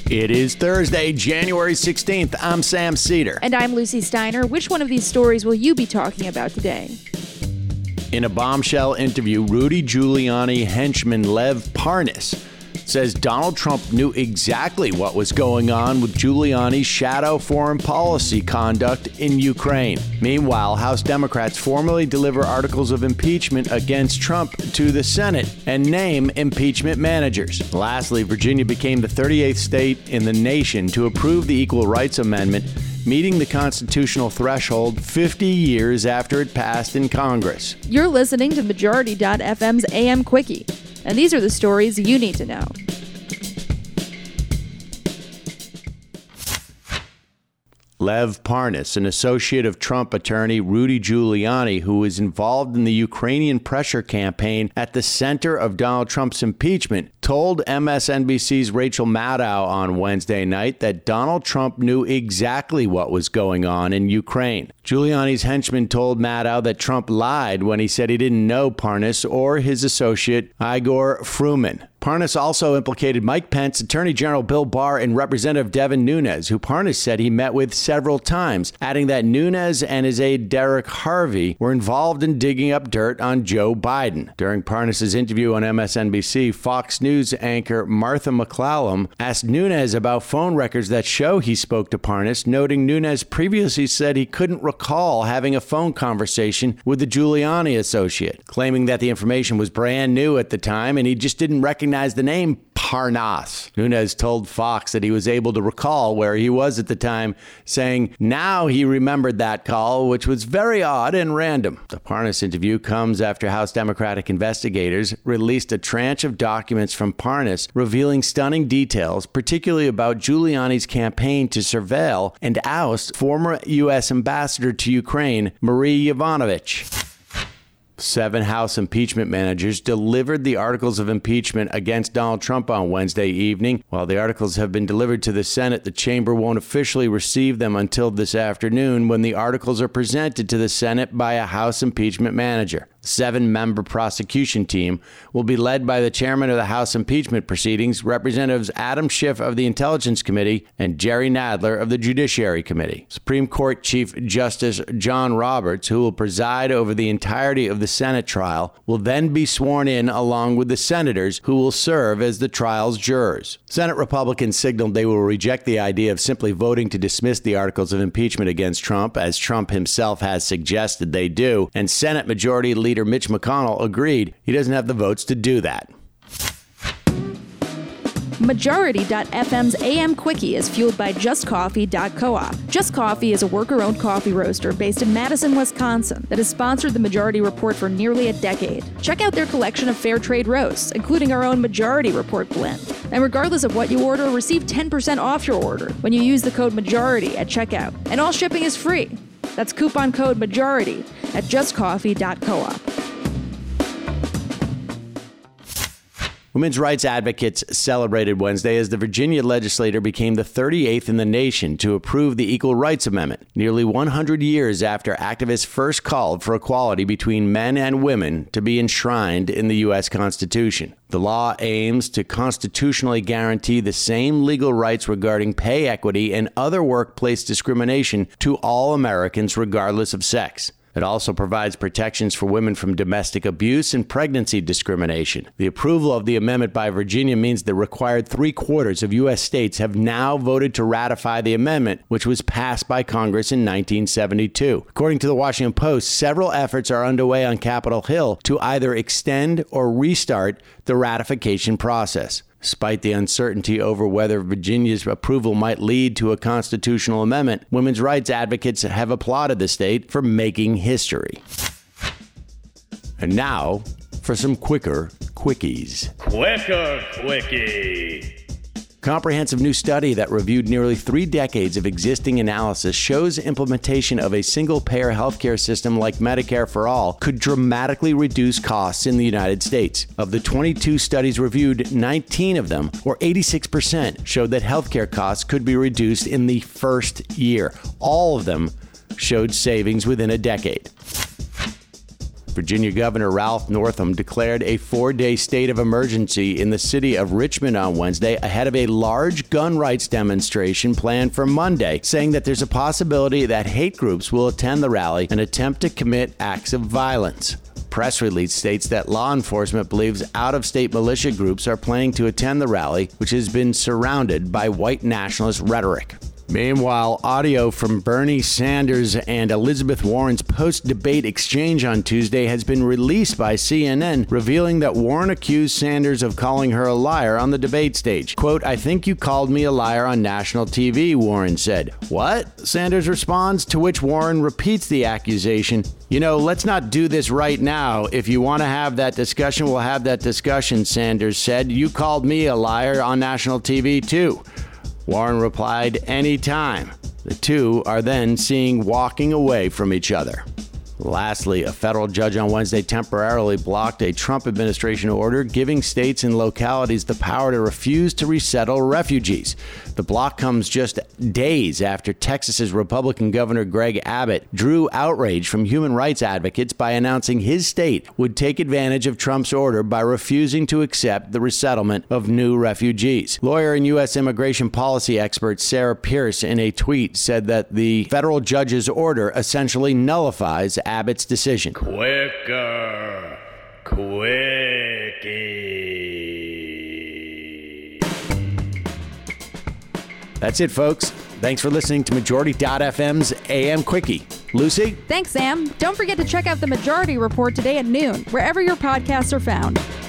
It is Thursday, January 16th. I'm Sam Cedar. And I'm Lucy Steiner. Which one of these stories will you be talking about today? In a bombshell interview, Rudy Giuliani henchman Lev Parnas says Donald Trump knew exactly what was going on with Giuliani's shadow foreign policy conduct in Ukraine. Meanwhile, House Democrats formally deliver articles of impeachment against Trump to the Senate and name impeachment managers. Lastly, Virginia became the 38th state in the nation to approve the Equal Rights Amendment, meeting the constitutional threshold 50 years after it passed in Congress. You're listening to Majority.fm's AM Quickie, and these are the stories you need to know. Lev Parnas, an associate of Trump attorney Rudy Giuliani, who was involved in the Ukrainian pressure campaign at the center of Donald Trump's impeachment, told MSNBC's Rachel Maddow on Wednesday night that Donald Trump knew exactly what was going on in Ukraine. Giuliani's henchman told Maddow that Trump lied when he said he didn't know Parnas or his associate Igor Fruman. Parnas also implicated Mike Pence, Attorney General Bill Barr, and Representative Devin Nunes, who Parnas said he met with several times, adding that Nunes and his aide Derek Harvey were involved in digging up dirt on Joe Biden. During Parnas' interview on MSNBC, Fox News anchor Martha McClellan asked Nunes about phone records that show he spoke to Parnas, noting Nunes previously said he couldn't recall having a phone conversation with the Giuliani associate, claiming that the information was brand new at the time and he just didn't recognize the name Parnas. Nunes told Fox that he was able to recall where he was at the time, saying now he remembered that call, which was very odd and random. The Parnas interview comes after House Democratic investigators released a tranche of documents from Parnas revealing stunning details, particularly about Giuliani's campaign to surveil and oust former U.S. ambassador to Ukraine, Marie Yovanovitch. 7 House impeachment managers delivered the articles of impeachment against Donald Trump on Wednesday evening. While the articles have been delivered to the Senate, the chamber won't officially receive them until this afternoon, when the articles are presented to the Senate by a House impeachment manager. The 7-member prosecution team will be led by the chairman of the House impeachment proceedings, Representatives Adam Schiff of the Intelligence Committee and Jerry Nadler of the Judiciary Committee. Supreme Court Chief Justice John Roberts, who will preside over the entirety of the Senate trial, will then be sworn in along with the senators who will serve as the trial's jurors. Senate Republicans signaled they will reject the idea of simply voting to dismiss the articles of impeachment against Trump, as Trump himself has suggested they do, and Senate Majority Leader Mitch McConnell agreed he doesn't have the votes to do that. Majority.fm's AM Quickie is fueled by JustCoffee.coop. Just Coffee is a worker-owned coffee roaster based in Madison, Wisconsin that has sponsored the Majority Report for nearly a decade. Check out their collection of fair trade roasts, including our own Majority Report blend. And regardless of what you order, receive 10% off your order when you use the code MAJORITY at checkout. And all shipping is free. That's coupon code MAJORITY at JustCoffee.coop. Women's rights advocates celebrated Wednesday as the Virginia legislature became the 38th in the nation to approve the Equal Rights Amendment, nearly 100 years after activists first called for equality between men and women to be enshrined in the U.S. Constitution. The law aims to constitutionally guarantee the same legal rights regarding pay equity and other workplace discrimination to all Americans regardless of sex. It also provides protections for women from domestic abuse and pregnancy discrimination. The approval of the amendment by Virginia means the required 3/4 of U.S. states have now voted to ratify the amendment, which was passed by Congress in 1972. According to the Washington Post, several efforts are underway on Capitol Hill to either extend or restart the ratification process. Despite the uncertainty over whether Virginia's approval might lead to a constitutional amendment, women's rights advocates have applauded the state for making history. And now, for some quicker quickies. Quicker Quickie. Comprehensive new study that reviewed nearly 3 decades of existing analysis shows implementation of a single-payer healthcare system like Medicare for All could dramatically reduce costs in the United States. Of the 22 studies reviewed, 19 of them, or 86%, showed that healthcare costs could be reduced in the first year. All of them showed savings within a decade. Virginia Governor Ralph Northam declared a 4-day state of emergency in the city of Richmond on Wednesday ahead of a large gun rights demonstration planned for Monday, saying that there's a possibility that hate groups will attend the rally and attempt to commit acts of violence. Press release states that law enforcement believes out-of-state militia groups are planning to attend the rally, which has been surrounded by white nationalist rhetoric. Meanwhile, audio from Bernie Sanders and Elizabeth Warren's post-debate exchange on Tuesday has been released by CNN, revealing that Warren accused Sanders of calling her a liar on the debate stage. Quote, "I think you called me a liar on national TV," Warren said. "What?" Sanders responds, to which Warren repeats the accusation. "You know, let's not do this right now. If you want to have that discussion, we'll have that discussion," Sanders said. "You called me a liar on national TV, too." Warren replied, "Anytime." The two are then seen walking away from each other. Lastly, a federal judge on Wednesday temporarily blocked a Trump administration order giving states and localities the power to refuse to resettle refugees. The block comes just days after Texas's Republican Governor Greg Abbott drew outrage from human rights advocates by announcing his state would take advantage of Trump's order by refusing to accept the resettlement of new refugees. Lawyer and U.S. immigration policy expert Sarah Pierce, in a tweet, said that the federal judge's order essentially nullifies Abbott's decision. Quickie. That's it, folks. Thanks for listening to Majority.fm's AM Quickie. Lucy? Thanks, Sam. Don't forget to check out the Majority Report today at noon, wherever your podcasts are found.